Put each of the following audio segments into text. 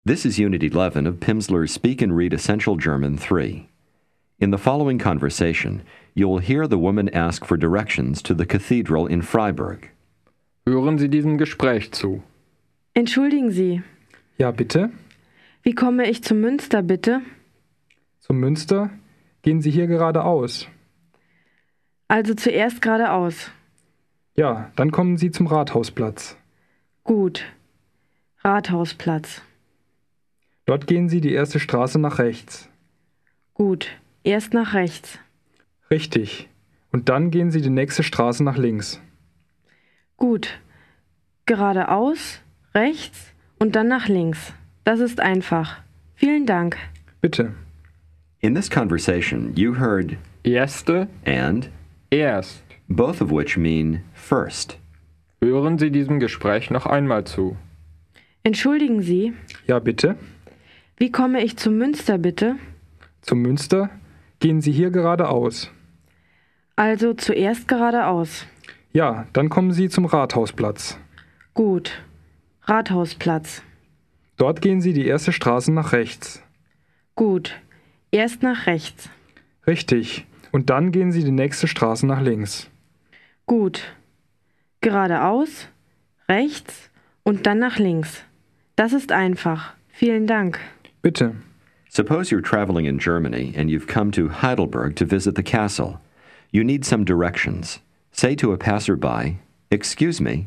This is Unit 11 of Pimsleur's Speak and Read Essential German 3. In the following conversation, you will hear the woman ask for directions to the cathedral in Freiburg. Hören Sie diesem Gespräch zu. Entschuldigen Sie, Ja, bitte. wie komme ich zum Münster, bitte? Zum Münster? Gehen Sie hier geradeaus. Also zuerst geradeaus. Ja, dann kommen Sie zum Rathausplatz. Gut. Rathausplatz. Dort gehen Sie die erste Straße nach rechts. Gut. Erst nach rechts. Richtig. Und dann gehen Sie die nächste Straße nach links. Gut. Geradeaus, rechts und dann nach links. Das ist einfach. Vielen Dank. Bitte. In this conversation, you heard Erste, and, erst. both of which mean first. Hören Sie diesem Gespräch noch einmal zu. Entschuldigen Sie, Ja, bitte. wie komme ich zum Münster, bitte? Zum Münster? Gehen Sie hier geradeaus. Also zuerst geradeaus. Ja, dann kommen Sie zum Rathausplatz. Gut. Rathausplatz. Dort gehen Sie die erste Straße nach rechts. Gut. Erst nach rechts. Richtig. Und dann gehen Sie die nächste Straße nach links. Gut. Geradeaus, rechts und dann nach links. Das ist einfach. Vielen Dank. Bitte. Suppose you're traveling in Germany and you've come to Heidelberg to visit the castle. You need some directions. Say to a passerby, "Excuse me."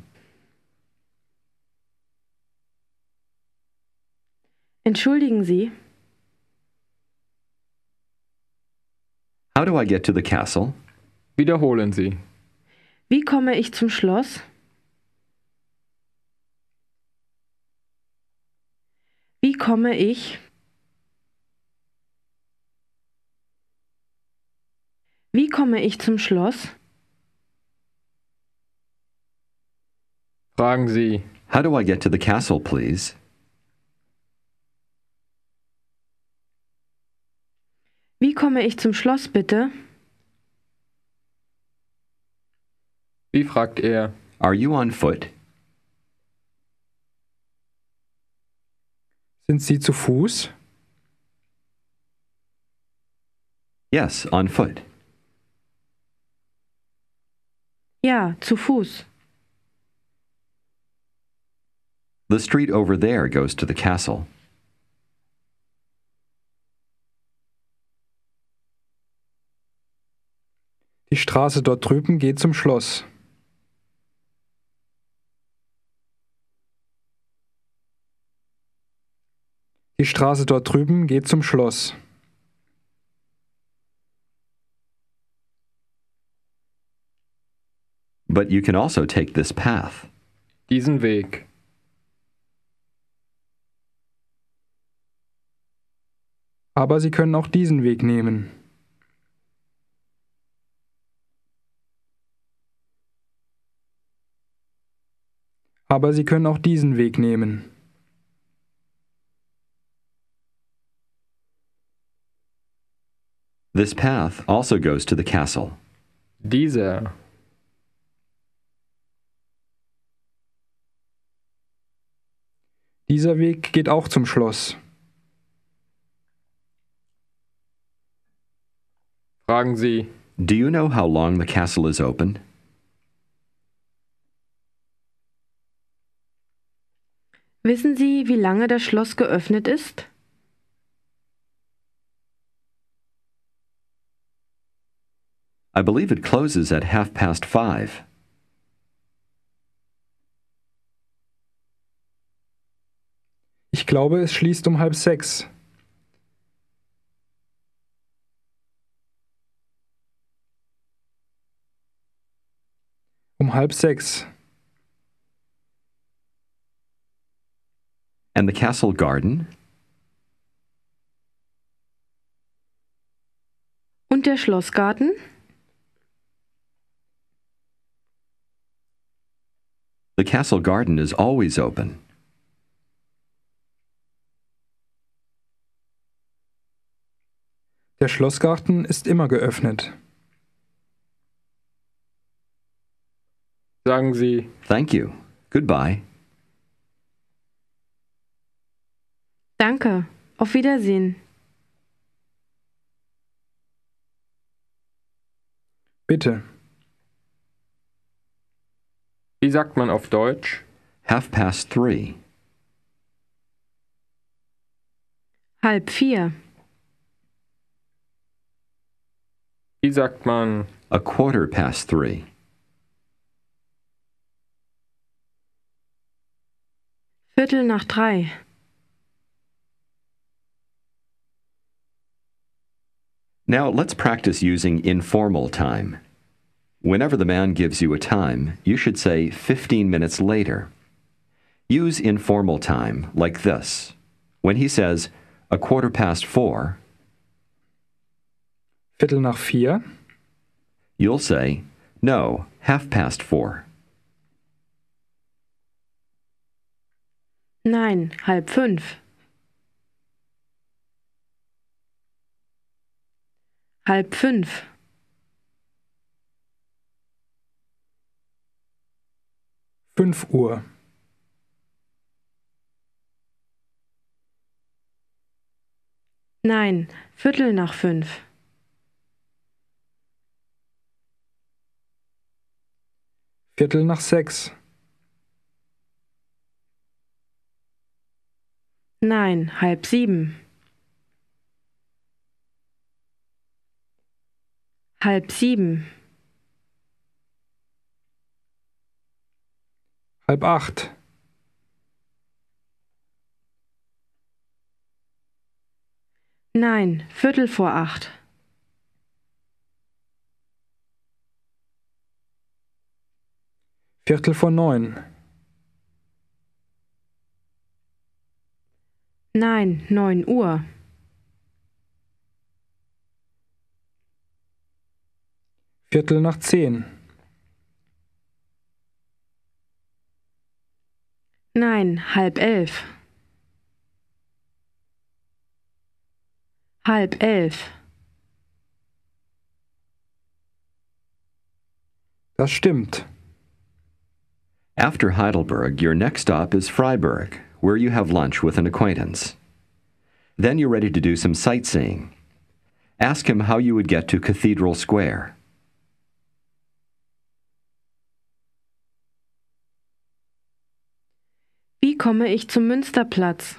Entschuldigen Sie, How do I get to the castle? Wiederholen Sie. wie komme ich zum Schloss? Wie komme ich? Wie komme ich zum Schloss? Fragen Sie. How do I get to the castle, please? Wie komme ich zum Schloss, bitte? Wie fragt er? Are you on foot? Sind Sie zu Fuß? Yes, on foot. Ja, zu Fuß. The street over there goes to the castle. Die Straße dort drüben geht zum Schloss. Die Straße dort drüben geht zum Schloss. But you can also take this path. Diesen Weg. Aber Sie können auch diesen Weg nehmen. Aber Sie können auch diesen Weg nehmen. This path also goes to the castle. Dieser. Dieser Weg geht auch zum Schloss. Fragen Sie. Do you know how long the castle is open? Wissen Sie, wie lange das Schloss geöffnet ist? I believe it closes at 5:30. Ich glaube, es schließt um 5:30. Um 5:30. And the castle garden? Und der Schlossgarten? The castle garden is always open. Der Schlossgarten ist immer geöffnet. Sagen Sie. Thank you. Goodbye. Danke. Auf Wiedersehen. Bitte. Wie sagt man auf Deutsch? 3:30. 3:30. Wie sagt man 3:15. 3:15. Now let's practice using informal time. Whenever the man gives you a time, you should say 15 minutes later. Use informal time like this. When he says 4:15, 4:45. you'll say, no, 4:30. Nein, 4:30. 4:30. 5 Uhr. Nein, 4:45. 5:45. Nein, 6:30. 6:30. 7:30. Nein, 7:45. 8:45. Nein, 9 Uhr. 10:15. Nein, 10:30. 10:30. Das stimmt. After Heidelberg, your next stop is Freiburg, where you have lunch with an acquaintance. Then you're ready to do some sightseeing. Ask him how you would get to Cathedral Square. Wie komme ich zum Münsterplatz?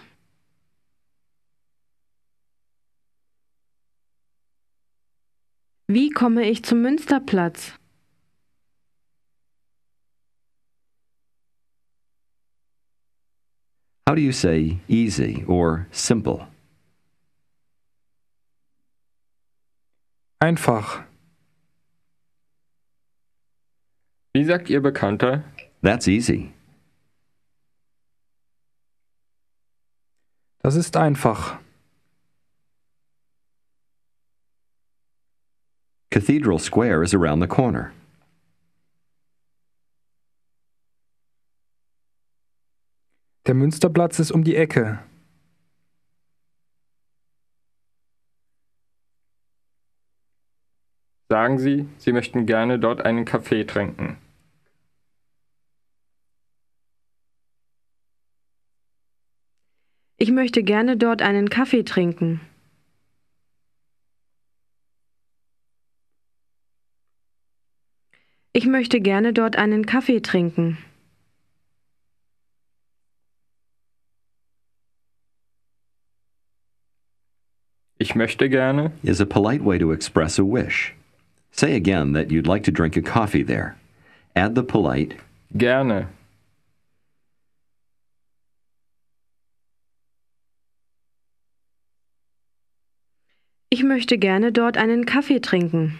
Wie komme ich zum Münsterplatz? How do you say easy or simple? Einfach. Wie sagt Ihr Bekannter? That's easy. Das ist einfach. Cathedral Square is around the corner. Der Münsterplatz ist um die Ecke. Sagen Sie, Sie möchten gerne dort einen Kaffee trinken. Ich möchte gerne dort einen Kaffee trinken. Ich möchte gerne dort einen Kaffee trinken. Ich möchte gerne. Is a polite way to express a wish. Say again that you'd like to drink a coffee there. Add the polite Gerne. Ich möchte gerne dort einen Kaffee trinken.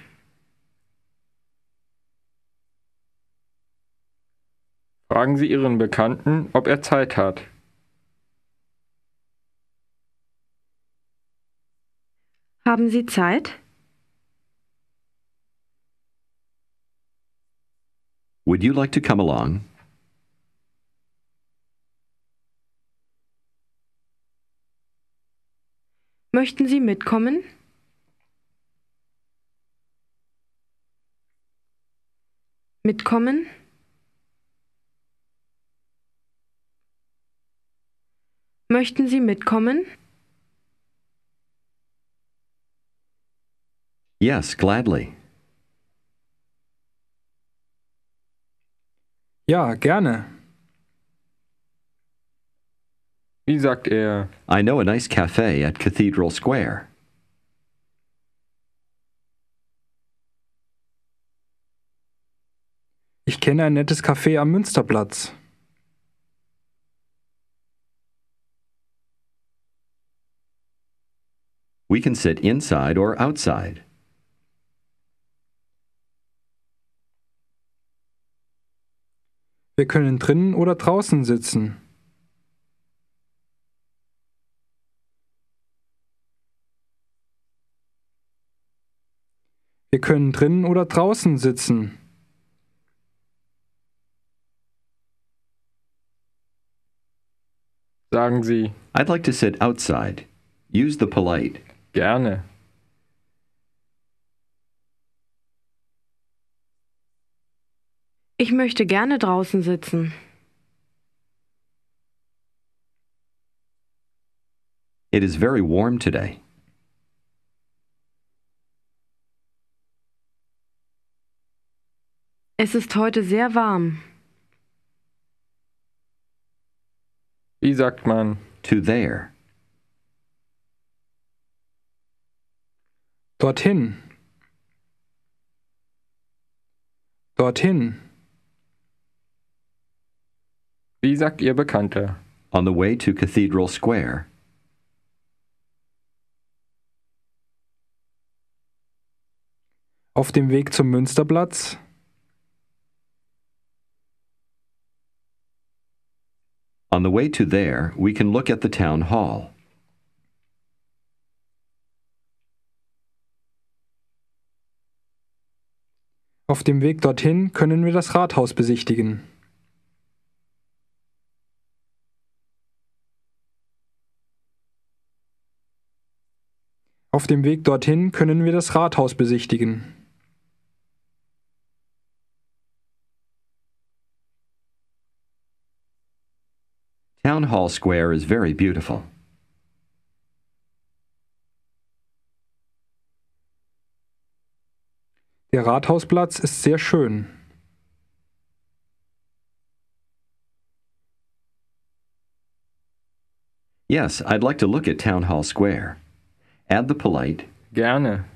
Fragen Sie Ihren Bekannten, ob er Zeit hat. Haben Sie Zeit? Would you like to come along? Möchten Sie mitkommen? Mitkommen? Möchten Sie mitkommen? Yes, gladly. Ja, gerne. Wie sagt er? I know a nice cafe at Cathedral Square. Ich kenne ein nettes Café am Münsterplatz. We can sit inside or outside. Wir können drinnen oder draußen sitzen. Wir können drinnen oder draußen sitzen. Sagen Sie I'd like to sit outside. Use the polite. gerne. Ich möchte gerne draußen sitzen. It is very warm today. Es ist heute sehr warm. Wie sagt man? To there. Dorthin. Dorthin. Wie sagt Ihr Bekannter? On the way to Cathedral Square. Auf dem Weg zum Münsterplatz. On the way to there, we can look at the town hall. Auf dem Weg dorthin können wir das Rathaus besichtigen. Auf dem Weg dorthin können wir das Rathaus besichtigen. Town Hall Square is very beautiful. Der Rathausplatz ist sehr schön. Yes, I'd like to look at Town Hall Square. Add the polite. Gerne.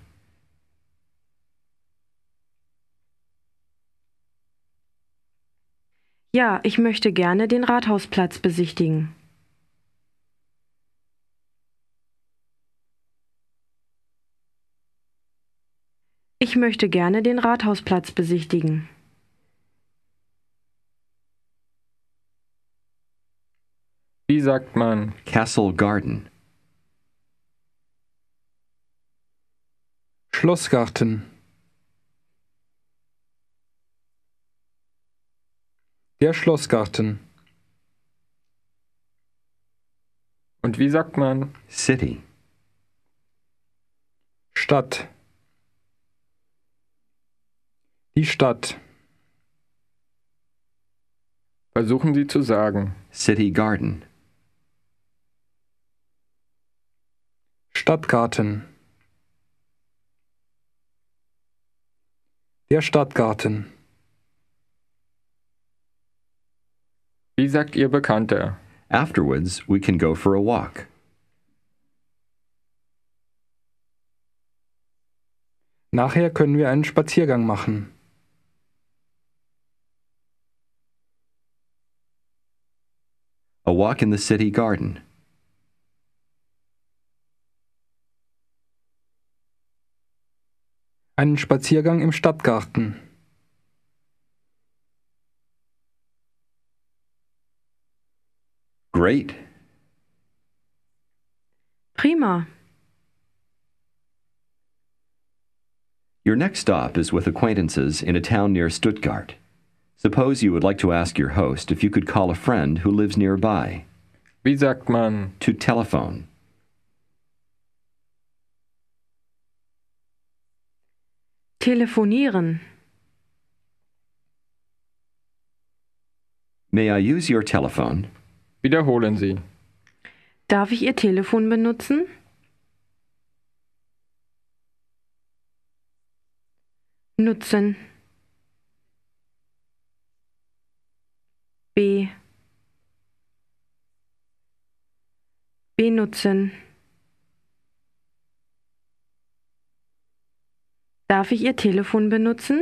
Ja, ich möchte gerne den Rathausplatz besichtigen. Ich möchte gerne den Rathausplatz besichtigen. Wie sagt man? Castle Garden. Schlossgarten. Der Schlossgarten. Und wie sagt man? City. Stadt. Die Stadt. Versuchen Sie zu sagen. City Garden. Stadtgarten. Der Stadtgarten. Wie sagt Ihr Bekannter? Afterwards, we can go for a walk. Nachher können wir einen Spaziergang machen. A walk in the city garden. Einen Spaziergang im Stadtgarten. Great. Prima. Your next stop is with acquaintances in a town near Stuttgart. Suppose you would like to ask your host if you could call a friend who lives nearby. Wie sagt man? To telephone. Telefonieren. May I use your telephone? Wiederholen Sie. Darf ich Ihr Telefon benutzen? Nutzen. Benutzen. Darf ich Ihr Telefon benutzen?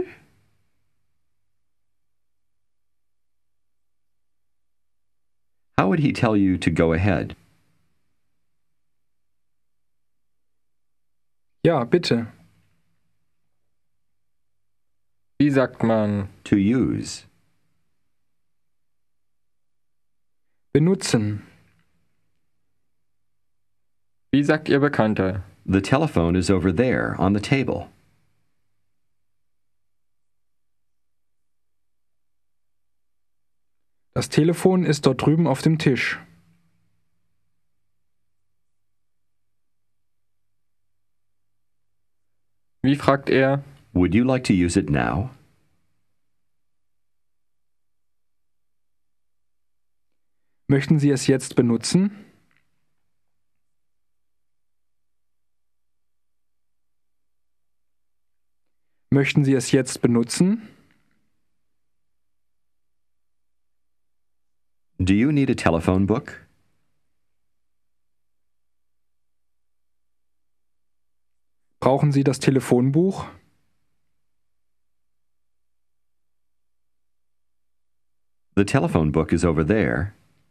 How would he tell you to go ahead? Ja, bitte. Wie sagt man To use. Benutzen. Wie sagt Ihr Bekannter? The telephone is over there on the table. Das Telefon ist dort drüben auf dem Tisch. Wie fragt er? Would you like to use it now? Möchten Sie es jetzt benutzen? Möchten Sie es jetzt benutzen? Do you need a telephone book? Brauchen Sie das Telefonbuch? The telephone book is over there.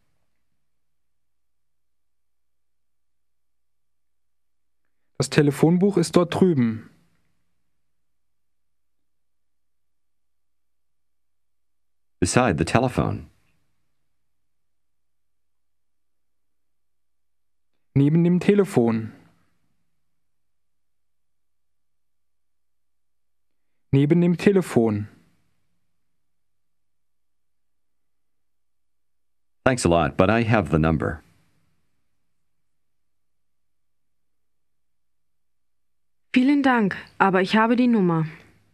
Das Telefonbuch ist dort drüben. Beside the telephone. Neben dem Telefon. Neben dem Telefon. Thanks a lot, but I have the number. Vielen Dank, aber ich habe die Nummer.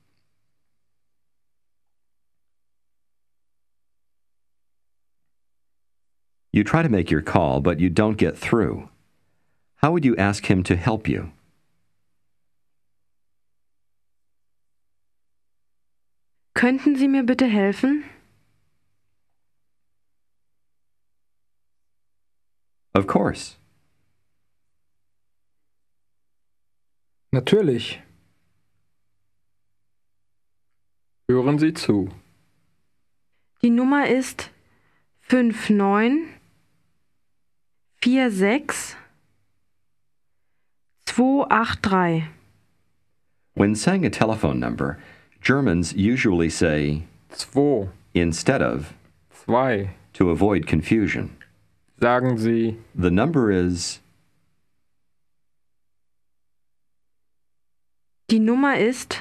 You try to make your call, but you don't get through. How would you ask him to help you? Könnten Sie mir bitte helfen? Of course. Natürlich. Hören Sie zu. Die Nummer ist 5946283. When saying a telephone number, Germans usually say 2, instead of 2. to avoid confusion. Sagen Sie The number is Die Nummer ist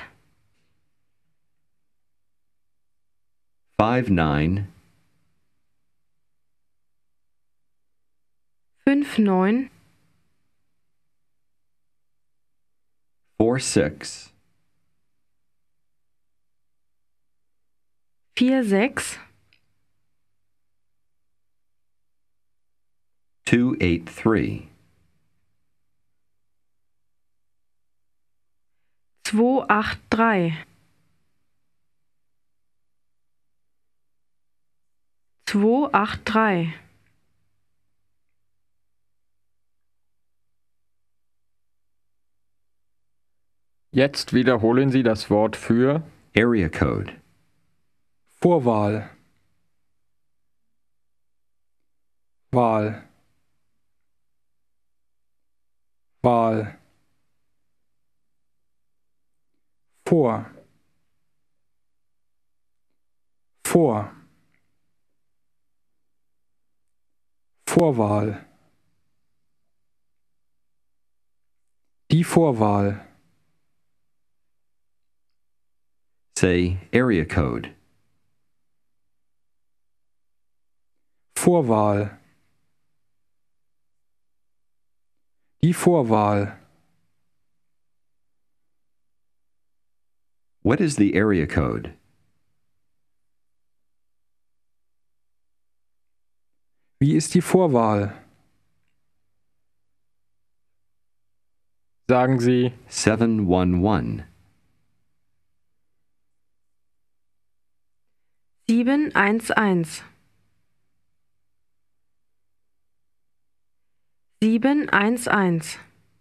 59 59 46 46 283. 283. 283. Jetzt wiederholen Sie das Wort für Area code. Vorwahl. Wahl. Wahl. Vor. Vor. Vorwahl. Die Vorwahl. Say area code. Vorwahl. Die Vorwahl. What is the area code? Wie ist die Vorwahl? Sagen Sie 711. 711. 711.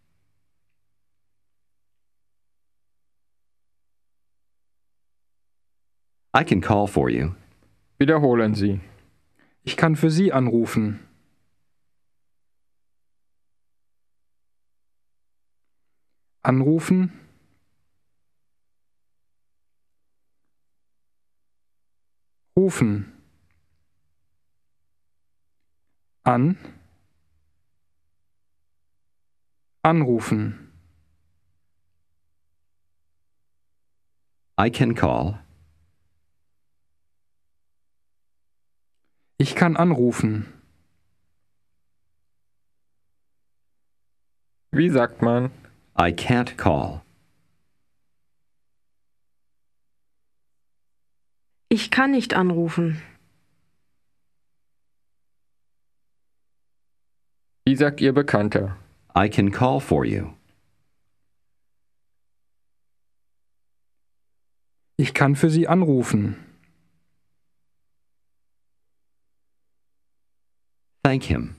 I can call for you. Wiederholen Sie. Ich kann für Sie anrufen. Anrufen. Rufen. An. Anrufen. I can call. Ich kann anrufen. Wie sagt man? I can't call. Ich kann nicht anrufen. Wie sagt Ihr Bekannter? I can call for you. Ich kann für Sie anrufen. Thank him.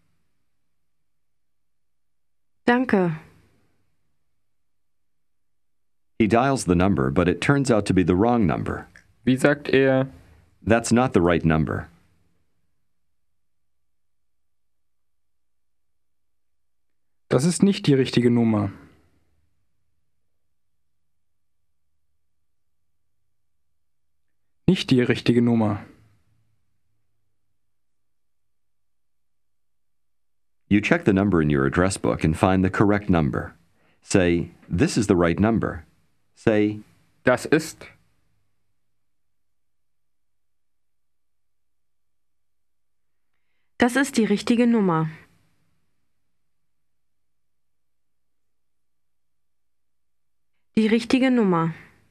Danke. He dials the number, but it turns out to be the wrong number. Wie sagt er? That's not the right number. Das ist nicht die richtige Nummer. Nicht die richtige Nummer. You check the number in your address book and find the correct number. Say, this is the right number. Say, Das ist. Das ist die richtige Nummer. Die richtige Nummer.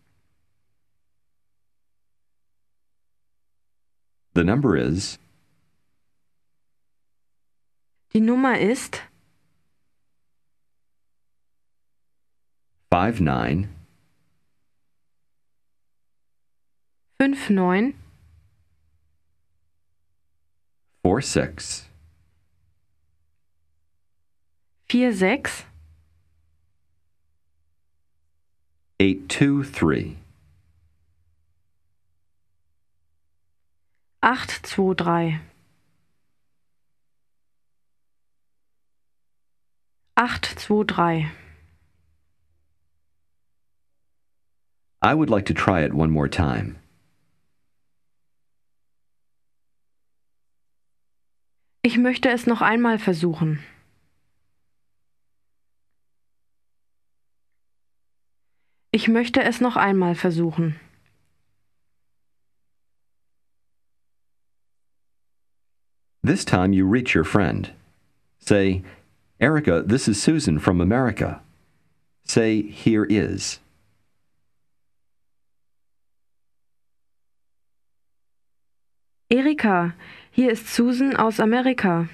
the number is. Die Nummer ist 59 59 46 46 823 823 823. I would like to try it one more time. Ich möchte es noch einmal versuchen. Ich möchte es noch einmal versuchen. This time you reach your friend. Say, Erica, this is Susan from America. Say, here is. Erika, hier ist Susan aus Amerika.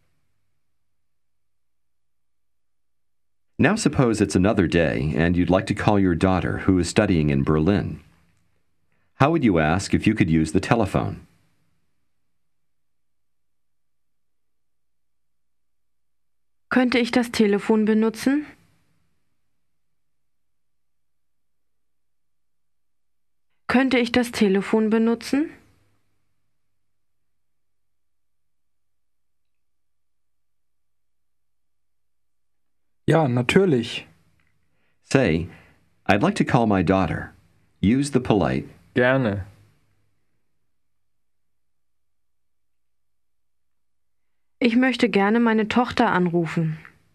Now suppose it's another day and you'd like to call your daughter who is studying in Berlin. How would you ask if you could use the telephone? Könnte ich das Telefon benutzen? Könnte ich das Telefon benutzen? Ja, natürlich. Say, I'd like to call my daughter. Use the polite, Gerne. Ich möchte gerne meine Tochter anrufen.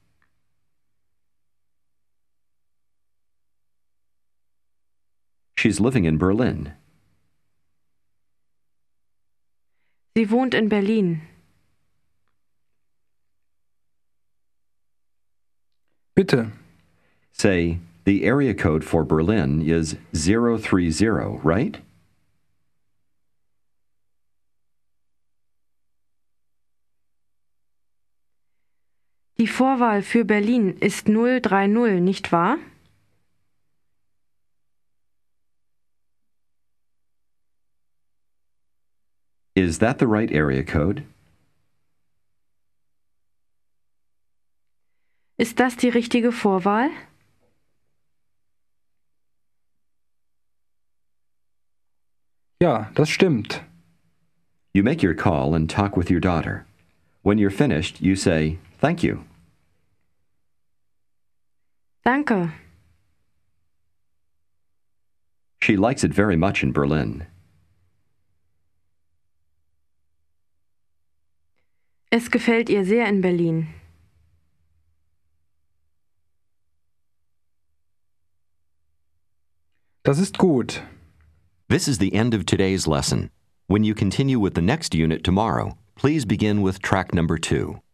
she's living in Berlin. Sie wohnt in Berlin. Bitte. Say, the area code for Berlin is 030, right? Die Vorwahl für Berlin ist 030, nicht wahr? Is that the right area code? Ist das die richtige Vorwahl? Ja, das stimmt. You make your call and talk with your daughter. When you're finished, you say, "Thank you." Danke. She likes it very much in Berlin. Es gefällt ihr sehr in Berlin. Das ist gut. This is the end of today's lesson. When you continue with the next unit tomorrow, please begin with track number 2.